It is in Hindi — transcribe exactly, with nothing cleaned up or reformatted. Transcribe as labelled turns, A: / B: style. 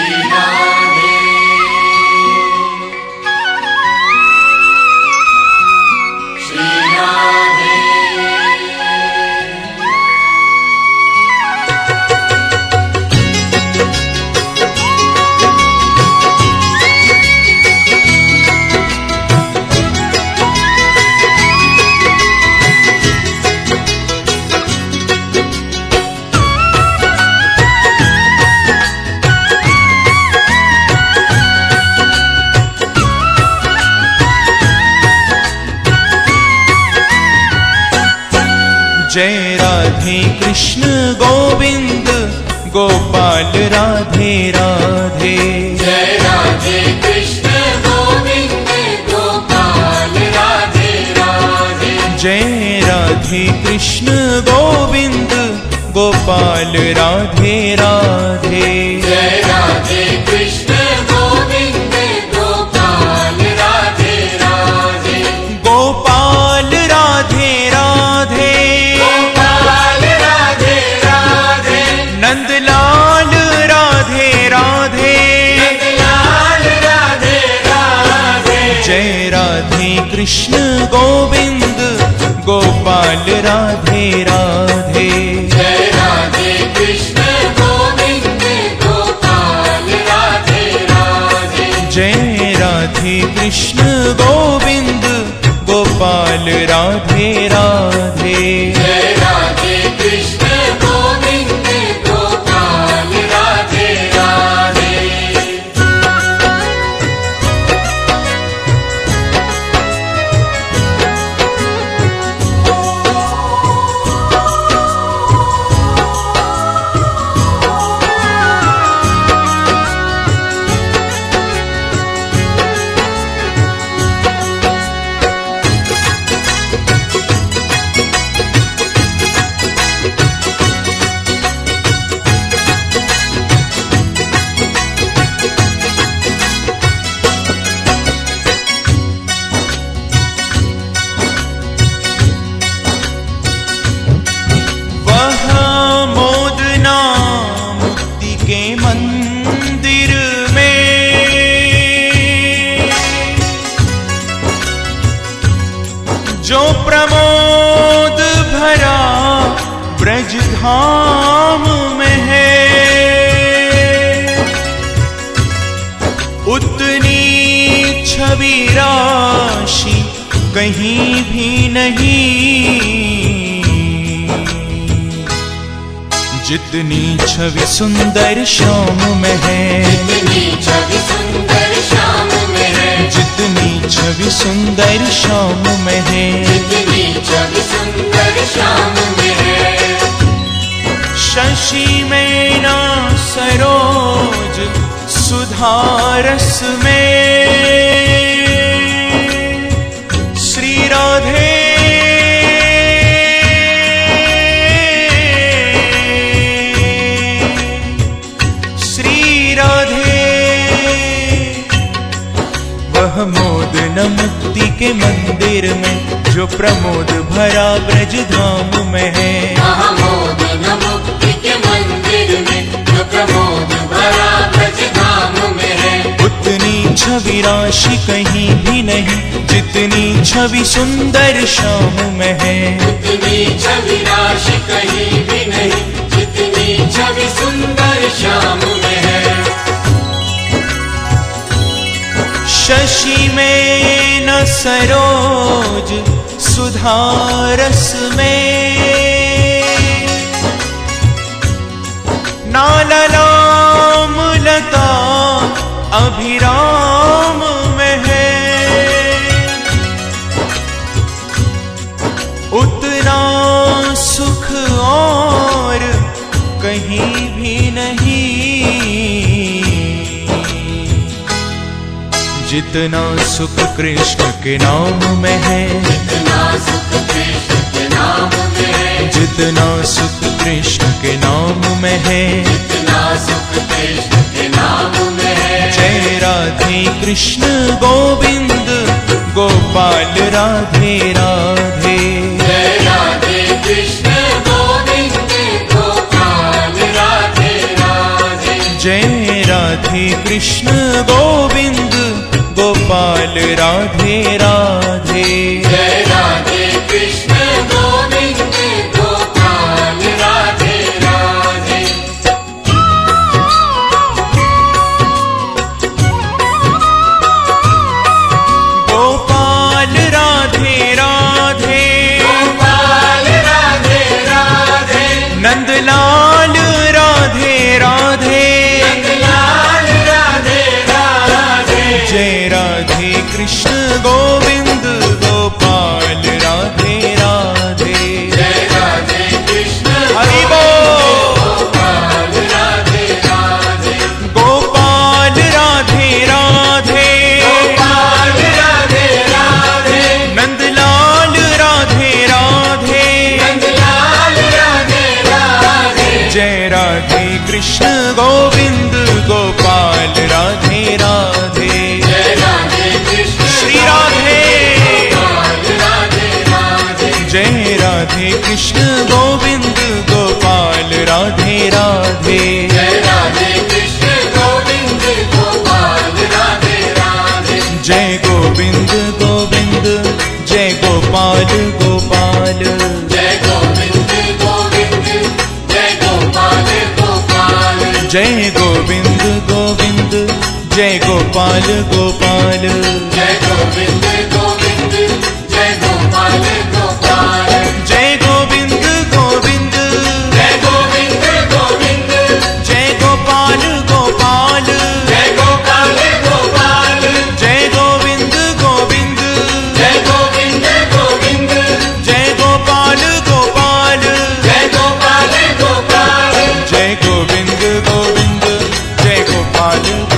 A: जय राधे कृष्ण गोविंद गोपाल राधे राधे।
B: जय राधे कृष्ण गोविंद गोपाल राधे राधे।
A: जय राधे कृष्ण गोविंद गोपाल राधे राधे।
B: जय राधे कृष्ण गोविंद गोपाल राधे राधे।
A: गोपाल राधे राधे।
B: गोपाल राधे राधे।
A: नंदलाल राधे राधे।
B: नंदलाल राधे राधे।
A: जय राधे कृष्ण गोविंद गोपाल राधे राधे।
B: जय राधे कृष्ण गोविंद गोपाल राधे राधे।
A: जय राधे कृष्ण गोविंद गोपाल राधे राधे।
B: जय राधे कृष्ण गोविंद गोपाल राधे राधे।
A: मंदिर में जो प्रमोद भरा ब्रज धाम में है, उतनी छवि राशि कहीं भी नहीं जितनी छवि सुंदर श्याम में है।
B: जितनी छवि सुंदर श्याम में है।
A: जितनी छवि सुंदर श्याम में है।
B: जितनी छवि सुंदर श्याम में है।
A: शशि में ना सरोज सुधारस में श्री राधे मोद न मुक्ति के मंदिर में जो प्रमोद भरा ब्रज धाम में है।
B: मोद न मुक्ति के मंदिर में जो प्रमोद भरा ब्रज धाम में है।
A: उतनी छवि राशि कहीं भी नहीं जितनी छवि सुंदर श्याम में है।
B: उतनी छवि राशि कहीं भी नहीं जितनी छवि सुंदर श्याम में है।
A: शशि में न सरोज सुधारस में ना ललाम लता अभिराम में है। उतना सुख और कहीं भी नहीं जितना सुख कृष्ण के नाम में है।
B: जितना सुख कृष्ण के नाम में है।
A: जितना सुख कृष्ण के नाम में है।
B: जितना सुख कृष्ण के नाम में है।
A: जय राधे कृष्ण गोविंद गोपाल राधे राधे।
B: जय राधे कृष्ण गोविंद गोपाल राधे राधे।
A: जय राधे राधे कृष्ण गोविंद गोपाल राधे राधे।
B: जय राधे कृष्ण गोविंद गोपाल राधे राधे।
A: गोपाल राधे राधे
B: गोपाल राधे राधे।
A: नंदलाल राधे राधे
B: नंदलाल राधे राधे।
A: जय राधे कृष्ण गोविंद गोपाल राधे राधे।
B: जय राधे कृष्ण
A: हरि बोल।
B: गोपाल राधे राधे।
A: गोपाल राधे राधे
B: गोपाल राधे राधे।
A: नंदलाल राधे राधे
B: नंदलाल राधे राधे।
A: जय राधे कृष्ण गोविंद गोपाल राधे राधे।
B: जय राधे कृष्ण
A: श्री राधे।
B: गोपाल राधे राधे।
A: जय राधे कृष्ण गोविंद गोपाल राधे राधे।
B: जय राधे कृष्ण गोविंद गोपाल राधे राधे।
A: जय गोविंद गोविंद जय गोपाल गोपाल।
B: जय गोविंद गोविंद जय गोपाल गोपाल।
A: जय गोविंद गोविंद जय गोपाल गोपाल।
B: जय गोविंद गोविंद जय गोपाल गोपाल।
A: जय गोविंद गोविंद
B: जय गोविंद गोविंद
A: जय गोपाल गोपाल।
B: जय गोपाल गोपाल।
A: जय गोविंद गोविंद
B: जय गोविंद गोविंद
A: जय गोपाल गोपाल।
B: जय गोपाल गोपाल।
A: जय गोविंद गोविंद जय गोपाल